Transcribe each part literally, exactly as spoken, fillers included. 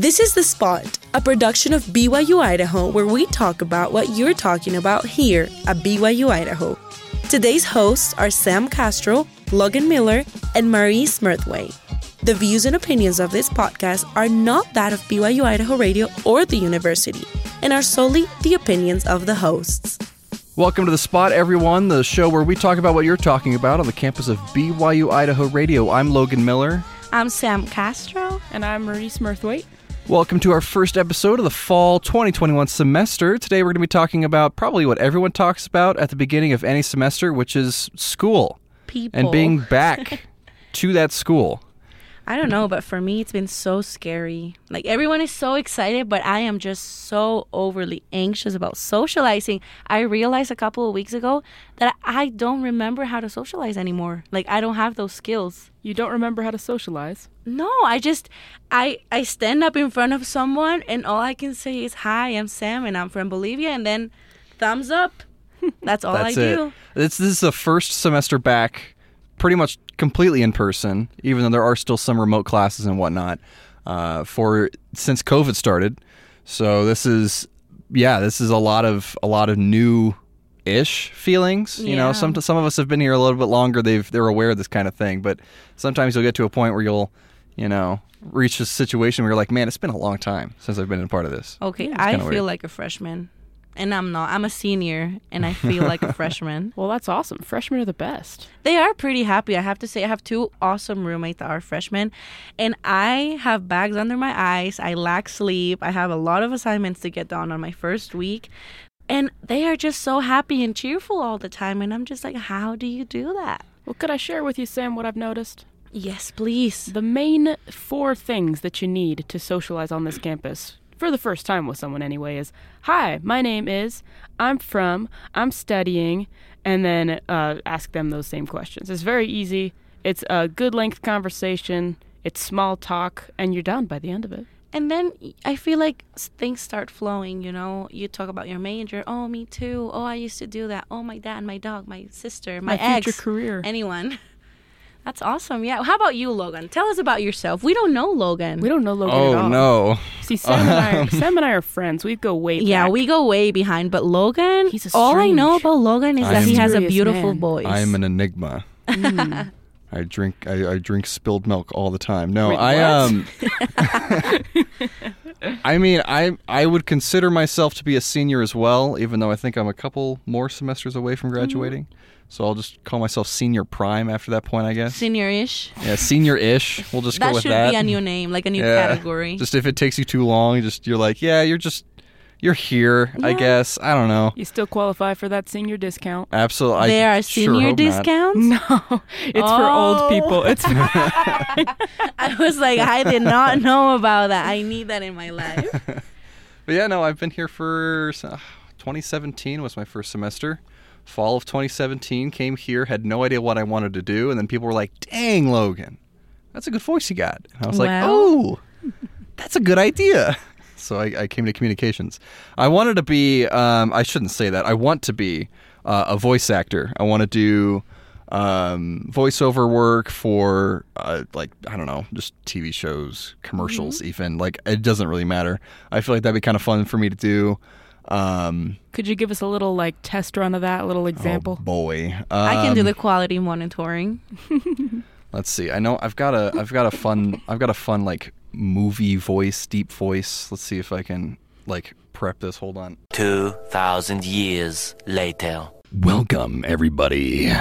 This is The Spot, a production of B Y U Idaho, where we talk about what you're talking about here at B Y U Idaho. Today's hosts are Sam Castro, Logan Miller, and Marie Smurthwaite. The views and opinions of this podcast are not that of B Y U Idaho Radio or the university, and are solely the opinions of the hosts. Welcome to The Spot, everyone, the show where we talk about what you're talking about on the campus of B Y U Idaho Radio. I'm Logan Miller. I'm Sam Castro. And I'm Marie Smurthwaite. Welcome to our first episode of the fall twenty twenty-one semester. Today we're going to be talking about probably what everyone talks about at the beginning of any semester, which is school. People. And being back to that school. I don't know, but for me, it's been so scary. Like, everyone is so excited, but I am just so overly anxious about socializing. I realized a couple of weeks ago that I don't remember how to socialize anymore. Like, I don't have those skills. You don't remember how to socialize? No, I just, I, I stand up in front of someone, and all I can say is, hi, I'm Sam, and I'm from Bolivia, and then thumbs up. That's all That's I it. do. This, this is the first semester back pretty much completely in person, even though there are still some remote classes and whatnot, uh, for since COVID started. So this is, yeah, this is a lot of a lot of new-ish feelings. You Yeah. know, some some of us have been here a little bit longer. They've they're aware of this kind of thing, but sometimes you'll get to a point where you'll, you know, reach a situation where you're like, man, it's been a long time since I've been a part of this. Okay, It's I kinda feel weird. like a freshman, and I'm not. I'm a senior, and I feel like a freshman. Well, that's awesome. Freshmen are the best. They are pretty happy, I have to say. I have two awesome roommates that are freshmen, and I have bags under my eyes. I lack sleep. I have a lot of assignments to get done on my first week, and they are just so happy and cheerful all the time, and I'm just like, how do you do that? Well, could I share with you, Sam, what I've noticed? Yes, please. The main four things that you need to socialize on this campus, for the first time with someone anyway, is, hi, my name is, I'm from, I'm studying, and then uh, ask them those same questions. It's very easy. It's a good length conversation. It's small talk, and you're done by the end of it. And then I feel like s- things start flowing, you know? You talk about your major. Oh, me too. Oh, I used to do that. Oh, my dad, my dog, my sister, my, My ex. future career. Anyone. That's awesome. Yeah. How about you, Logan? Tell us about yourself. We don't know Logan. We don't know Logan at Oh all. no! See, Sam and I, are, Sam and I are friends. We go way Yeah, back. we go way behind. But Logan, He's a all I know strange- about Logan is I that he am- has a Mysterious beautiful man. voice. I am an enigma. Mm. I drink I, I drink spilled milk all the time. No, Wait, I what? um I mean, I I would consider myself to be a senior as well, even though I think I'm a couple more semesters away from graduating. Mm-hmm. So I'll just call myself senior prime after that point, I guess. Senior-ish. Yeah, senior-ish. We'll just That go with should that. be a new name, like a new Yeah. category. Just if it takes you too long, just you're like, yeah, you're just you're here, I Yeah. guess. I don't know. You still qualify for that senior discount. Absolutely. there I are sure senior hope not. discounts? No, it's for Oh. old people. It's I was like, I did not know about that. I need that in my life. But yeah, no, I've been here for uh, twenty seventeen was my first semester. Fall of twenty seventeen, came here, had no idea what I wanted to do, and then people were like, dang, Logan, that's a good voice you got. And I was like, Well. oh, that's a good idea. So I, I came to communications. I wanted to be, um, I shouldn't say that, I want to be uh, a voice actor. I want to do um, voiceover work for, uh, like, I don't know, just T V shows, commercials Mm-hmm. even. Like, it doesn't really matter. I feel like that'd be kind of fun for me to do. Um, Could you give us a little like test run of that, a little example? Oh boy, I can do Um, the quality monitoring. Let's see. I know I've got a I've got a fun I've got a fun like movie voice, deep voice. Let's see if I can like prep this. Hold on. Two thousand years later. Welcome everybody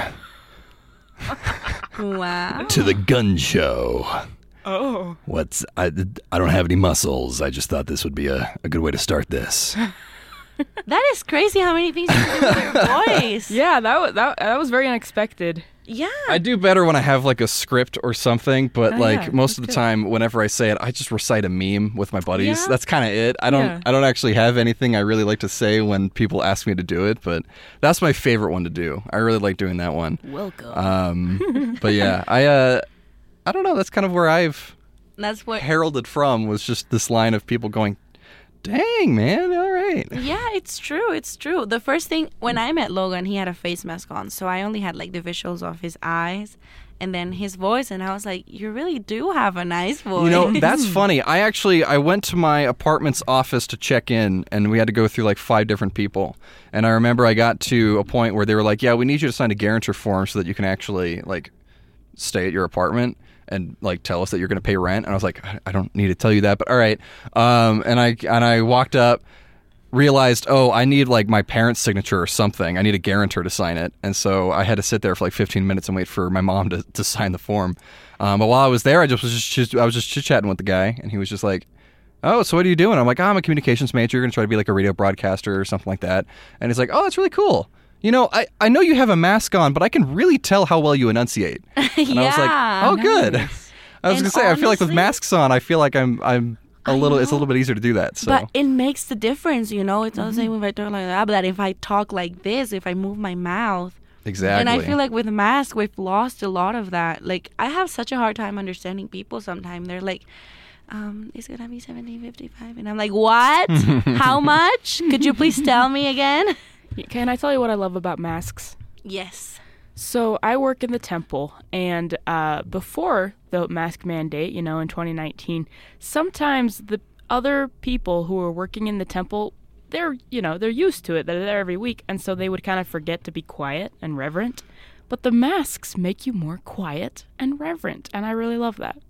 Wow. to the gun show. Oh. What's I I don't have any muscles. I just thought this would be a, a good way to start this. That is crazy how many things you can do with your voice. Yeah, that was that, that was very unexpected. Yeah. I do better when I have like a script or something, but Oh, like yeah, most of the that's good. time whenever I say it, I just recite a meme with my buddies. Yeah. That's kind of it. I don't Yeah. I don't actually have anything I really like to say when people ask me to do it, but that's my favorite one to do. I really like doing that one. Welcome. Um but yeah, I uh I don't know, that's kind of where I've That's what. heralded from was just this line of people going, "Dang, man. All right. great. Yeah, it's true. It's true. The first thing, when I met Logan, he had a face mask on. So I only had like the visuals of his eyes and then his voice. And I was like, you really do have a nice voice. You know, that's funny. I actually, I went to my apartment's office to check in, and we had to go through like five different people. And I remember I got to a point where they were like, yeah, we need you to sign a guarantor form so that you can actually like stay at your apartment and like tell us that you're going to pay rent. And I was like, I don't need to tell you that, but all right. Um, and I and I walked up, realized, oh, I need like my parents' signature or something. I need a guarantor to sign it. And so I had to sit there for like fifteen minutes and wait for my mom to, to sign the form. Um, but while I was there, I just was just, just I was just chit chatting with the guy, and he was just like, oh, so what are you doing? I'm like, oh, I'm a communications major. You're going to try to be like a radio broadcaster or something like that. And he's like, oh, that's really cool. You know, I, I know you have a mask on, but I can really tell how well you enunciate. And yeah, I was like, oh, good. I was going to say, I feel like with honestly, masks on, I feel like I'm I'm a I little, it's a know. little bit easier to do that. So. But it makes the difference, you know. It's not the same if I talk like that, but that if I talk like this, if I move my mouth. Exactly. And I feel like with mask, we've lost a lot of that. Like, I have such a hard time understanding people sometimes. They're like, um, it's going to be seventeen fifty-five. And I'm like, what? How much? Could you please tell me again? Can I tell you what I love about masks? Yes. So I work in the temple, and uh, before the mask mandate, you know, in twenty nineteen, sometimes the other people who are working in the temple, they're, you know, they're used to it. They're there every week, and so they would kind of forget to be quiet and reverent. But the masks make you more quiet and reverent, and I really love that.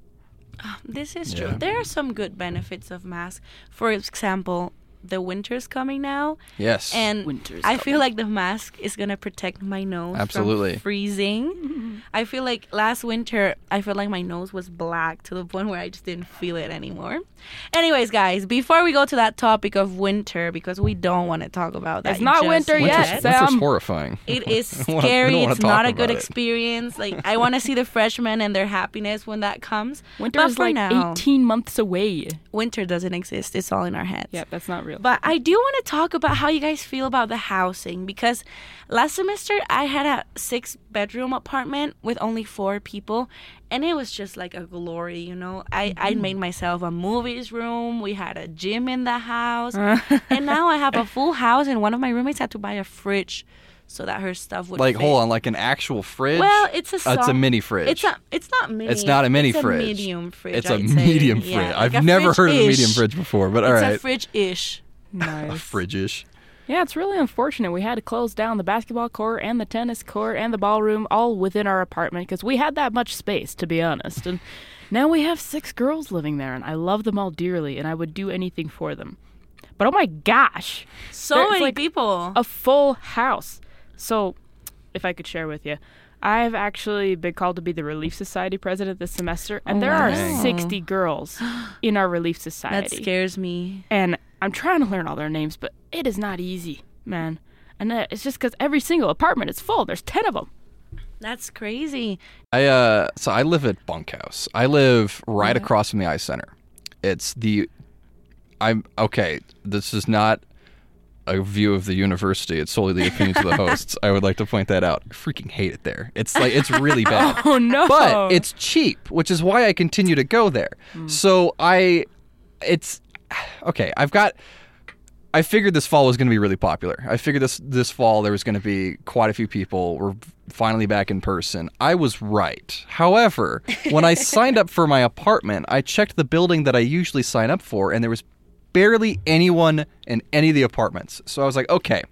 This is true. Yeah. There are some good benefits of masks. For example, the winter's coming now. Yes. And Winter's I feel coming. like the mask is going to protect my nose Absolutely. from freezing. I feel like last winter, I felt like my nose was black to the point where I just didn't feel it anymore. Anyways, guys, before we go to that topic of winter, because we don't want to talk about that It's not just winter yet, Winter's, Sam. winter's horrifying. It is I don't wanna- we scary. don't wanna It's talk not a good about it. experience. Like, I want to see the freshmen and their happiness when that comes. Winter But is for like now, eighteen months away. winter doesn't exist. It's all in our heads. Yeah, that's not real. But I do want to talk about how you guys feel about the housing, because last semester I had a six bedroom apartment with only four people, and it was just like a glory, you know. I, I made myself a movies room. We had a gym in the house. And now I have a full house, and one of my roommates had to buy a fridge so that her stuff would Like, fit. hold on, like an actual fridge? Well, it's a Uh, it's a soft- mini fridge. It's a it's not mini. It's not a mini it's fridge. a medium fridge. It's a I'd say. medium Yeah, fridge. like I've a never heard of a medium fridge-ish. fridge before, but all It's right. a fridge-ish. A Nice. fridge-ish. Yeah, it's really unfortunate. We had to close down the basketball court and the tennis court and the ballroom all within our apartment because we had that much space, to be honest. And now we have six girls living there, and I love them all dearly, and I would do anything for them. But oh my gosh, So There's, many like, people. a full house. So, if I could share with you, I've actually been called to be the Relief Society president this semester, and Oh, there are wow. sixty girls in our Relief That Society. scares me. And I'm trying to learn all their names, but it is not easy, man. And uh, it's just because every single apartment is full. There's ten of them. That's crazy. I uh, so I live at Bunkhouse. I live right across from the Ice Center. It's the, I'm okay. This is not a view of the university. It's solely the opinions of the hosts. I would like to point that out. I freaking hate it there. It's like it's really bad. Oh, no. But it's cheap, which is why I continue to go there. So I, it's okay. I've got. I figured this fall was going to be really popular. I figured this this fall there was going to be quite a few people. We're finally back in person. I was right. However, when I signed up for my apartment, I checked the building that I usually sign up for, and there was barely anyone in any of the apartments. So I was like, okay.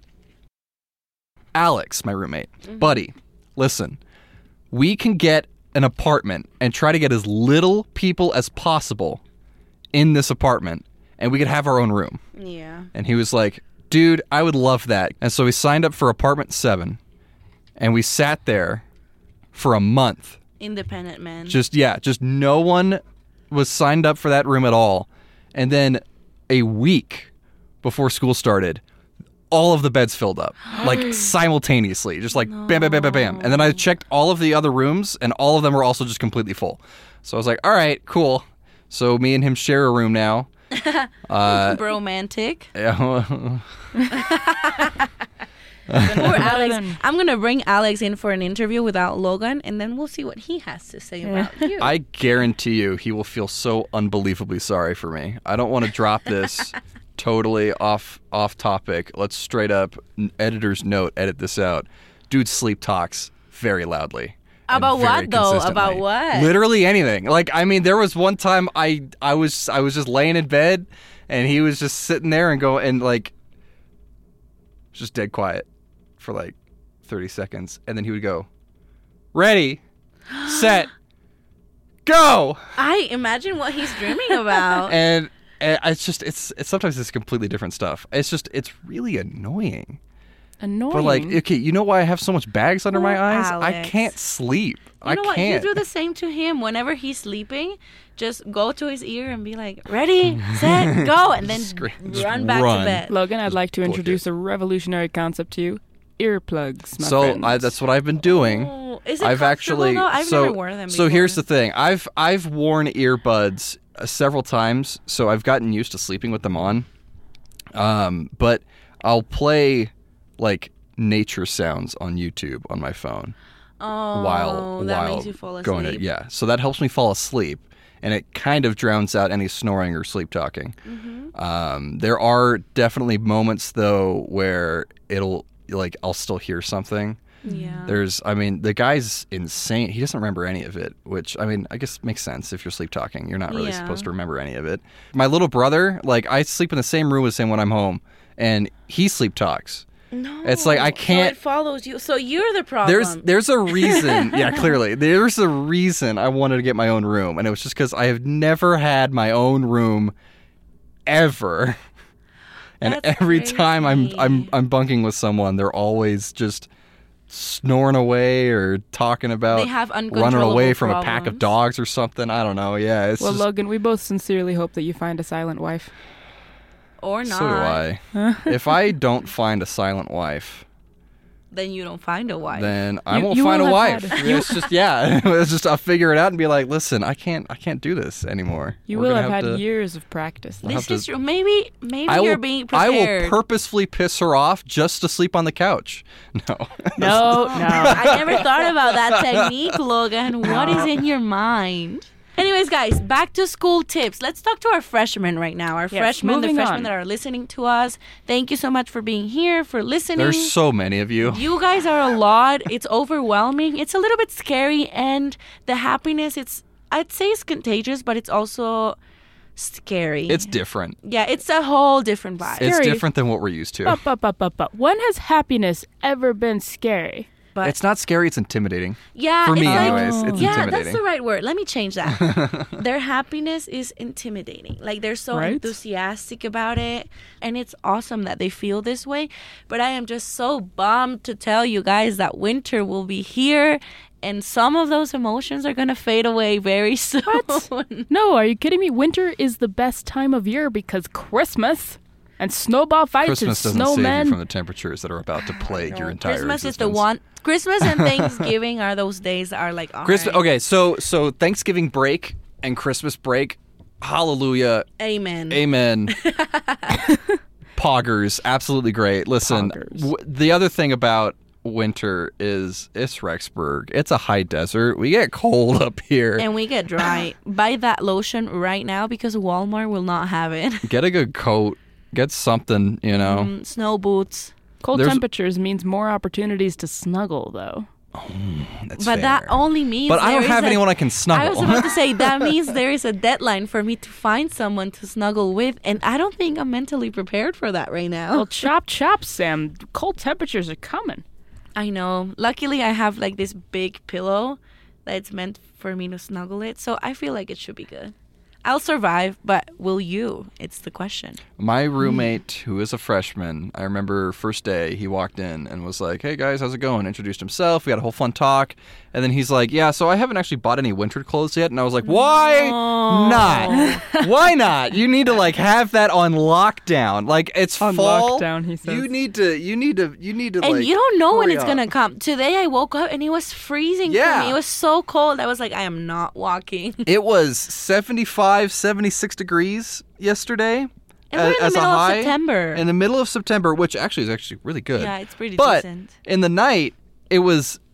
Alex, my roommate, buddy, listen. We can get an apartment and try to get as little people as possible in this apartment, and we could have our own room. Yeah. And he was like, dude, I would love that. And so we signed up for apartment seven, and we sat there for a month. Independent man. Just, yeah, just no one was signed up for that room at all. And then a week before school started, all of the beds filled up, like simultaneously, just like bam, bam, bam, bam, bam. And then I checked all of the other rooms, and all of them were also just completely full. So I was like, all right, cool. So me and him share a room now. Uh, Bromantic. yeah, Poor Alex. than- I'm going to bring Alex in for an interview without Logan, and then we'll see what he has to say about you. I guarantee you he will feel so unbelievably sorry for me. I don't want to drop this totally off off topic. Let's straight up n- editor's note. Edit this out. Dude sleep talks very loudly. and About very what, though? consistently. About what? Literally anything. Like, I mean, there was one time I I was I was just laying in bed, and he was just sitting there and go and like just dead quiet for like thirty seconds, and then he would go, "Ready, set, go." I imagine what he's dreaming about. And, and it's just it's it's sometimes it's completely different stuff. It's just it's really annoying. Annoying. But like, okay, you know why I have so much bags under my Poor eyes? I Alex. can't sleep. You I know what? You can't. do the same to him. Whenever he's sleeping, just go to his ear and be like, "Ready, set, go," and then Scream- just run back run. to bed. Logan, I'd like to book introduce it. a revolutionary concept to you. Earplugs, my so friends. I, that's what I've been doing. Oh, is it I've comfortable, actually though? I've so never worn them so before. here's the thing. I've I've worn earbuds uh, several times, so I've gotten used to sleeping with them on. Um, but I'll play like nature sounds on YouTube on my phone Oh, while that while makes you fall asleep. going to yeah. So that helps me fall asleep, and it kind of drowns out any snoring or sleep talking. Mm-hmm. Um, there are definitely moments though where it'll like I'll still hear something. Yeah. There's, I mean, the guy's insane. He doesn't remember any of it, which, I mean, I guess makes sense if you're sleep talking. You're not really Yeah. supposed to remember any of it. My little brother, like, I sleep in the same room as him when I'm home, and he sleep talks. No. It's like, I can't- So it follows you. So you're the problem. There's there's a reason. Yeah, clearly. There's a reason I wanted to get my own room, and it was just because I have never had my own room ever. And That's every time I'm crazy. I'm I'm bunking with someone, they're always just snoring away or talking about They have running uncontrollable away from a pack of problems. dogs or something. I don't know. Yeah, it's well, just, Logan, we both sincerely hope that you find a silent wife. or not. so do I. If I don't find a silent wife, Then you don't find a wife. then I You- won't you find a will wife. have had- It's just yeah, it's just I'll figure it out and be like, listen, I can't I can't do this anymore. You We're will gonna have, had to- years of practice. I'll this have is to- true. Maybe maybe I you're will, being I prepared. will purposefully piss her off just to sleep on the couch. No. No, no. I never thought about that technique, Logan. What is in your mind? Anyways, guys, back to school tips. Let's talk to our freshmen right now. Our Yes, freshmen, the moving freshmen on. that are listening to us. Thank you so much for being here, for listening. There's so many of you. You guys are a lot. It's overwhelming. It's a little bit scary, and the happiness, it's I'd say it's contagious, but it's also scary. It's different. yeah, it's a whole different vibe. It's Scary. different than what we're used to. Up, up, up, up, up. When has happiness ever been scary? But It's not scary, it's intimidating. yeah, For me, it's like- anyways, it's yeah, intimidating. that's the right word. Let me change that. Their happiness is intimidating. Like they're so Right? enthusiastic about it, and it's awesome that they feel this way. But I am just so bummed to tell you guys that winter will be here, and some of those emotions are gonna fade away very soon. No, are you kidding me? Winter is the best time of year because Christmas and snowball fights Christmas and doesn't save snowmen. you from the temperatures that are about to plague your entire Christmas is the existence. one. Christmas and Thanksgiving are those days that are like all Christmas. right. Okay, so so Thanksgiving break and Christmas break. Hallelujah. Amen. Amen. Poggers, absolutely great. Listen, Poggers. w- the other thing about winter is it's Rexburg. It's a high desert. We get cold up here. And we get dry. Buy that lotion right now because Walmart will not have it. Get a good coat. Get something, you know. Mm, snow boots. Cold There's- temperatures means more opportunities to snuggle, though. That's But that fair. only means But I there don't is have a- anyone I can snuggle. I was about to say that means there is a deadline for me to find someone to snuggle with, and I don't think I'm mentally prepared for that right now. Well, chop, chop, Sam. Cold temperatures are coming. I know. Luckily, I have like this big pillow that's meant for me to snuggle it, so I feel like it should be good. I'll survive, but will you? It's the question. My roommate, who is a freshman, I remember first day he walked in and was like, "Hey guys, how's it going?" Introduced himself. We had a whole fun talk, and then he's like, "Yeah, so I haven't actually bought any winter clothes yet." And I was like, "Why not? Why not? You need to like have that on lockdown. Like it's On fall. lockdown, he says. You need to. You need to. You need to. And like, you don't know when hurry it's up. gonna come. Today I woke up and it was freezing Yeah. for me. It was so cold. I was like, I am not walking. It was seventy-five, seventy-six degrees yesterday. And we're in the as a middle of high, September. In the middle of September, which actually is actually really good. Yeah, it's pretty but decent. in the night, it was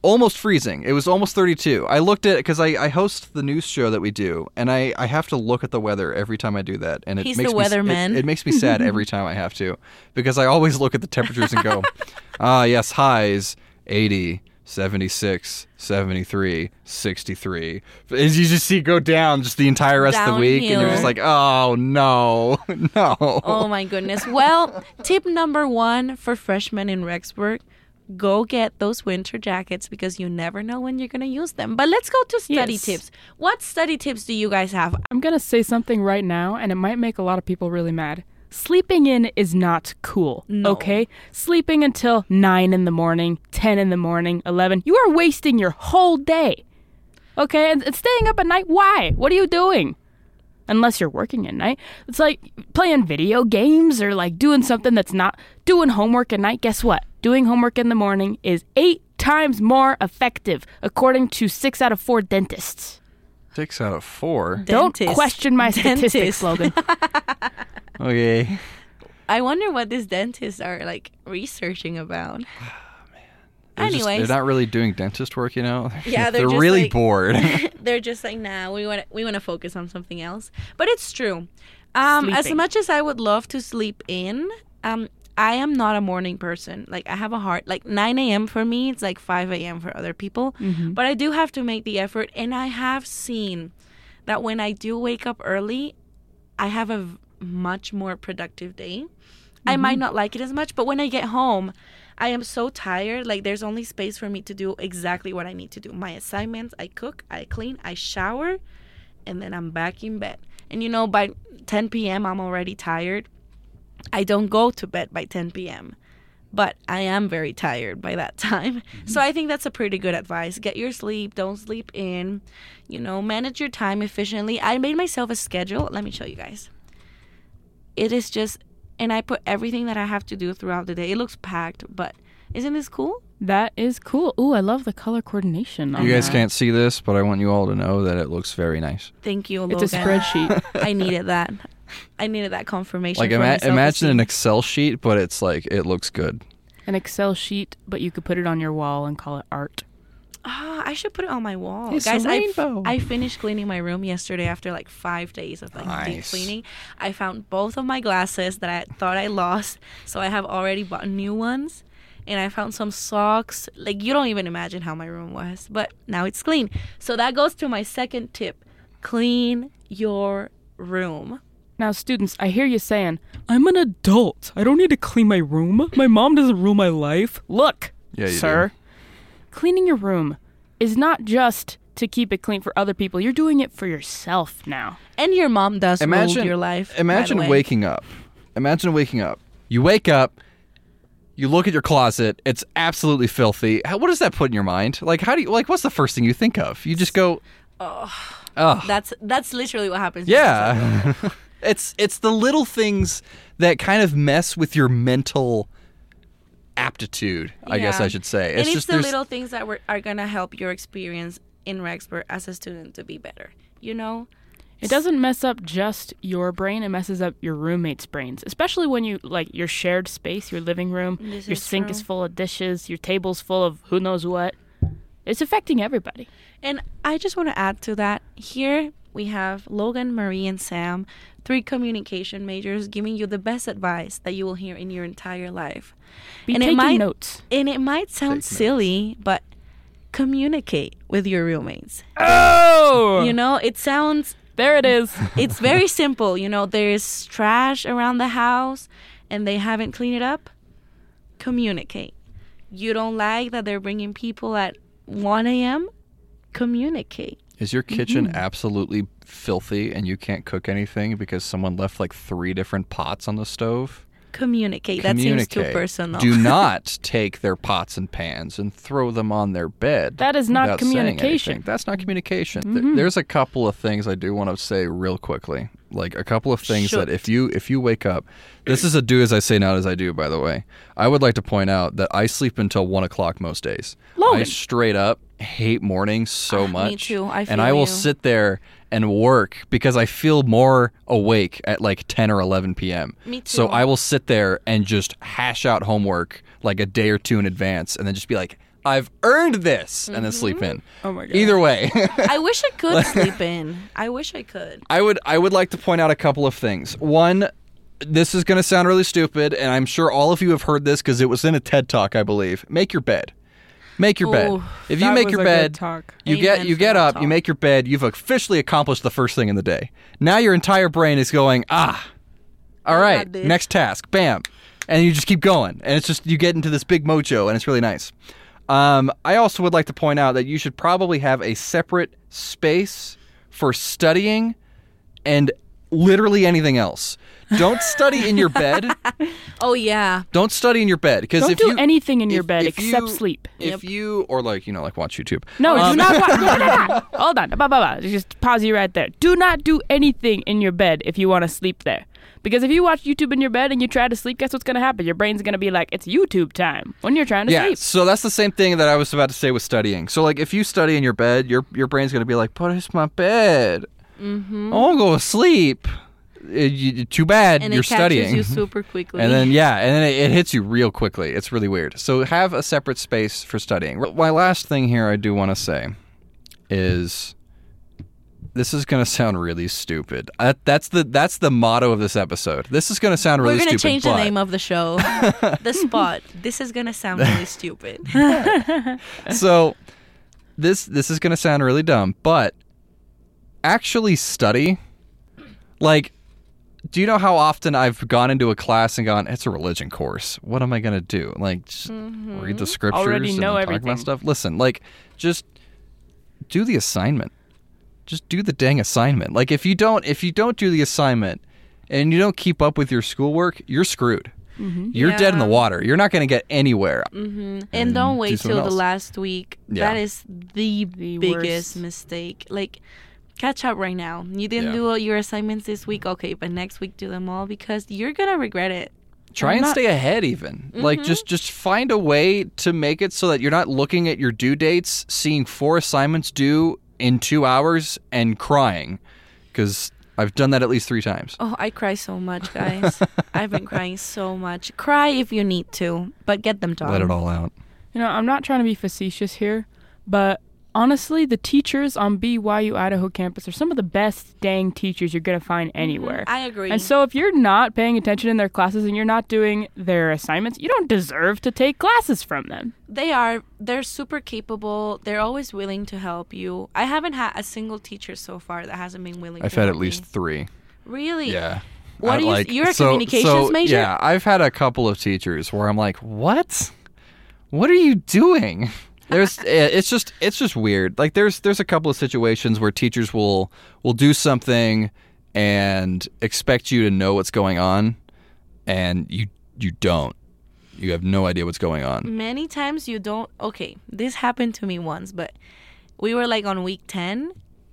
almost freezing. It was almost thirty-two. I looked at it because I, I host the news show that we do, and I, I have to look at the weather every time I do that. And it He's makes the me, weatherman. It, it makes me sad every time I have to, because I always look at the temperatures and go, ah, yes, highs, eighty, seventy-six, seventy-three, sixty-three. As you just see it go down just the entire rest of the week, and you're Downhill. just like, oh, no, no. Oh my goodness. Well, tip number one for freshmen in Rexburg, go get those winter jackets because you never know when you're going to use them. But let's go to study Yes. tips. What study tips do you guys have? I'm going to say something right now, and it might make a lot of people really mad. Sleeping in is not cool, No. okay? Sleeping until nine in the morning, ten in the morning, eleven, you are wasting your whole day, okay? And, and staying up at night, why? What are you doing? Unless you're working at night. It's like playing video games or like doing something that's not doing homework at night. Guess what? Doing homework in the morning is eight times more effective, according to six out of four dentists. Six out of four. Don't Dentist. question my Dentist. statistics, Logan. Okay. I wonder what these dentists are like researching about. They're just- Anyways. they're not really doing dentist work, you know? Yeah, they're just really like- bored. They're just like, nah, we want we want to focus on something else. But it's true. Um, as Sleeping. much as I would love to sleep in, um, I am not a morning person. Like I have a heart. Like nine a.m. for me, it's like five a.m. for other people. But I do have to make the effort, and I have seen that when I do wake up early, I have a v- much more productive day. I might not like it as much, but when I get home, I am so tired. Like there's only space for me to do exactly what I need to do. My assignments, I cook, I clean, I shower, and then I'm back in bed. And you know, by ten p.m. I'm already tired. I don't go to bed by ten p.m. But I am very tired by that time. So I think that's a pretty good advice. Get your sleep, don't sleep in. You know, manage your time efficiently. I made myself a schedule. Let me show you guys. It is just, and I put everything that I have to do throughout the day. It looks packed, but isn't this cool? That is cool. Ooh, I love the color coordination on You guys that. can't see this, but I want you all to know that it looks very nice. Thank you, Logan. It's a spreadsheet. I needed that. I needed that confirmation. Like for ima- myself imagine an esteem. Excel sheet, but it's like it looks good. An Excel sheet, but you could put it on your wall and call it art. Ah, I should put it on my wall. It's Guys, a I f- rainbow. I finished cleaning my room yesterday after like five days of like deep Nice. cleaning. I found both of my glasses that I thought I lost, so I have already bought new ones. And I found some socks. Like, you don't even imagine how my room was. But now it's clean. So that goes to my second tip. Clean your room. Now, students, I hear you saying, I'm an adult. I don't need to clean my room. My mom doesn't rule my life. Look, Yeah, you sir, cleaning your room is not just to keep it clean for other people. You're doing it for yourself now. And your mom does Imagine rule your life. by the Imagine way. waking up. Imagine waking up. You wake up. You look at your closet. It's absolutely filthy. How, what does that put in your mind? Like, how do you like? What's the first thing you think of? You just go, oh, That's that's literally what happens. yeah. it's it's the little things that kind of mess with your mental aptitude. I guess Yeah. I should say. and it's just the there's- little things that were, are going to help your experience in Rexburg as a student to be better. You know? It doesn't mess up just your brain, it messes up your roommates' brains. Especially when you, like, your shared space, your living room, This your is sink true. is full of dishes, your table's full of who knows what. It's affecting everybody. And I just want to add to that. Here we have Logan, Marie, and Sam, three communication majors, giving you the best advice that you will hear in your entire life. Be And it taking might- notes. And it might sound Take notes. silly, but communicate with your roommates. Oh! You know, it sounds There it is. it's very simple. You know, there's trash around the house and they haven't cleaned it up. Communicate. You don't like that they're bringing people at one a.m. Communicate. Is your kitchen Mm-hmm. absolutely filthy and you can't cook anything because someone left like three different pots on the stove? Communicate. That seems too personal. Do not take their pots and pans and throw them on their bed. That is not without saying communication. anything. That's not communication. Th- There's a couple of things I do want to say real quickly. Like a couple of things Shoot. that if you if you wake up, this is a do as I say, not as I do. By the way, I would like to point out that I sleep until one o'clock most days. Logan. I straight up hate mornings so Ah, me much. too. I and feel I will you. sit there and work because I feel more awake at like ten or eleven p.m. Me So too. I will sit there and just hash out homework like a day or two in advance and then just be like, I've earned this, and then sleep in. Oh my god. Either way. I wish I could sleep in. I wish I could. I would I would like to point out a couple of things. One, this is going to sound really stupid, and I'm sure all of you have heard this because it was in a TED Talk, I believe. Make your bed. Make your bed. Ooh, If you that make was your a bed, good talk. you Amen get you for get that up, you talk. make your bed, you've officially accomplished the first thing in the day. Now your entire brain is going, ah, all I right, got this. next task, bam. And you just keep going. And it's just, you get into this big mojo, and it's really nice. Um, I also would like to point out that you should probably have a separate space for studying and literally anything else. Don't study in your bed. Oh yeah. Don't study in your bed. Because Don't if do you, anything in your if- bed if except you- sleep. If you, or like, you know, like watch YouTube. No, Um, do not. Wa- no, no, no. Hold on. Ba, ba, ba. Just pause you right there. Do not do anything in your bed if you want to sleep there. Because if you watch YouTube in your bed and you try to sleep, guess what's going to happen? Your brain's going to be like, it's YouTube time when you're trying to Yeah, sleep. so that's the same thing that I was about to say with studying. So, like, if you study in your bed, your your brain's going to be like, but it's my bed. Mm-hmm. I won't go to sleep. It- you- too bad And you're it catches studying. you super quickly. And then, yeah, and then it, it hits you real quickly. It's really weird. So have a separate space for studying. My last thing here I do want to say is, this is going to sound really stupid. Uh, that's the that's the motto of this episode. This is going to sound really We're gonna stupid. change but the name of the show. The Spot. This is gonna sound really stupid. so this this is going to sound really dumb, but actually study. Like, do you know how often I've gone into a class and gone, it's a religion course. What am I going to do? Like, just read the scriptures Already and know then talk everything. about stuff? Listen, like, just do the assignment. Just do the dang assignment. Like, if you don't if you don't do the assignment and you don't keep up with your schoolwork, you're screwed. You're dead in the Yeah. water. You're not going to get anywhere. And And don't do wait something till the else. last week. Yeah. That is the, The biggest worst. mistake. Like, catch up right now. You didn't Yeah. do all your assignments this week, okay, but next week do them all because you're gonna regret it. Try I'm and not- stay ahead even. Like just just find a way to make it so that you're not looking at your due dates, seeing four assignments due in two hours and crying, because I've done that at least three times. Oh, I cry so much, guys. I've been crying so much. Cry if you need to, but get them done. Let it all out. You know, I'm not trying to be facetious here, but honestly, the teachers on B Y U Idaho campus are some of the best dang teachers you're going to find anywhere. I agree. And so if you're not paying attention in their classes and you're not doing their assignments, you don't deserve to take classes from them. They are. They're super capable. They're always willing to help you. I haven't had a single teacher so far that hasn't been willing I've to had help at least me. three. Really? Yeah. What I are you- like- you're a so- communications so, major? Yeah, I've had a couple of teachers where I'm like, what? What are you doing? There's it's just it's just weird. Like there's there's a couple of situations where teachers will will do something and expect you to know what's going on, and you you don't. You have no idea what's going on. Many times you don't. Okay, this happened to me once, but we were like on week ten,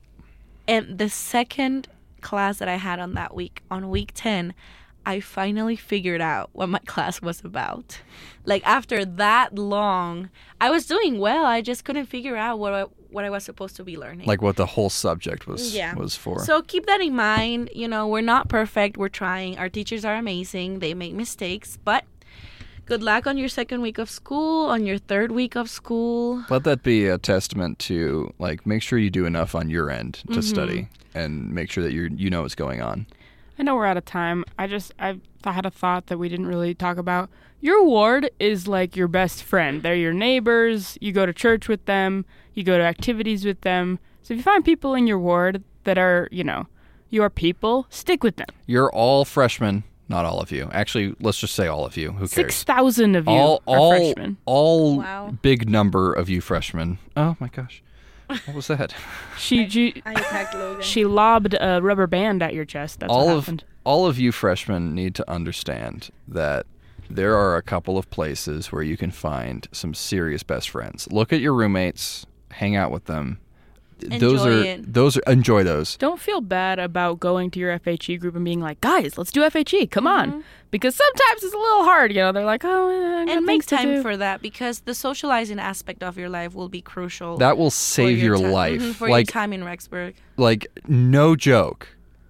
and the second class that I had on that week, on week ten, I finally figured out what my class was about. Like after that long, I was doing well. I just couldn't figure out what I, what I was supposed to be learning. Like what the whole subject was Yeah. was for. So keep that in mind. You know, we're not perfect. We're trying. Our teachers are amazing. They make mistakes, but good luck on your second week of school, on your third week of school. Let that be a testament to like make sure you do enough on your end to Mm-hmm. study and make sure that you you know what's going on. I know we're out of time. I just I had a thought that we didn't really talk about. Your ward is like your best friend. They're your neighbors. You go to church with them. You go to activities with them. So if you find people in your ward that are, you know, your people, stick with them. You're all freshmen, not all of you. Actually, let's just say all of you. Who cares? Six thousand of you all are all freshmen. all Wow. big number of you freshmen. Oh my gosh. What was that? She she, I attacked Logan. she lobbed a rubber band at your chest. That's all what of happened. all of you freshmen need to understand that there are a couple of places where you can find some serious best friends. Look at your roommates, hang out with them. those Enjoy are it. those are enjoy those. Don't feel bad about going to your F H E group and being like, guys, let's do F H E. Come Mm-hmm. on. Because sometimes it's a little hard. You know, they're like, oh, I got and make things to time do. for that because the socializing aspect of your life will be crucial. That will for save your, ti- life. Mhm, for like your time in Rexburg. like no joke.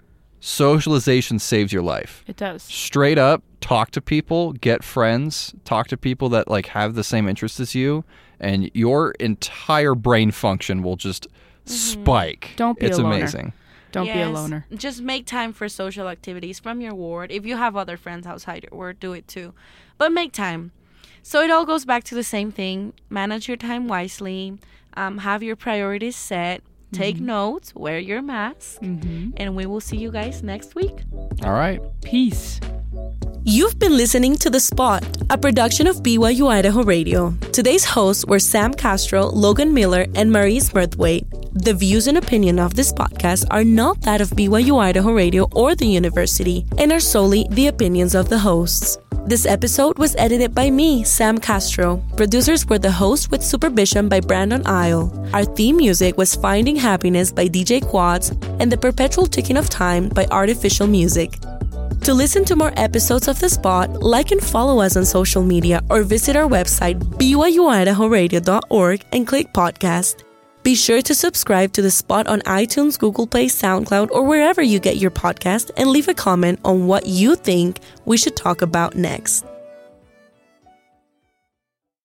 socialization saves your life. It does. Straight up, talk to people, get friends, talk to people that like have the same interests as you, and your entire brain function will just mm-hmm. spike. Don't be it's a loner. amazing. Don't yes, be a loner. Just make time for social activities from your ward. If you have other friends outside your ward, do it too. But make time. So it all goes back to the same thing. Manage your time wisely. Um, have your priorities set. Take mm-hmm. notes. Wear your mask. Mm-hmm. And we will see you guys next week. All right. Peace. You've been listening to The Spot, a production of B Y U Idaho Radio. Today's hosts were Sam Castro, Logan Miller, and Maurice Mirthwaite. The views and opinion of this podcast are not that of B Y U Idaho Radio or the university, and are solely the opinions of the hosts. This episode was edited by me, Sam Castro. Producers were the hosts with supervision by Brandon Isle. Our theme music was Finding Happiness by D J Quads and The Perpetual Ticking of Time by Artificial Music. To listen to more episodes of The Spot, like and follow us on social media or visit our website b y u idaho radio dot org and click podcast. Be sure to subscribe to The Spot on iTunes, Google Play, SoundCloud, or wherever you get your podcast, and leave a comment on what you think we should talk about next.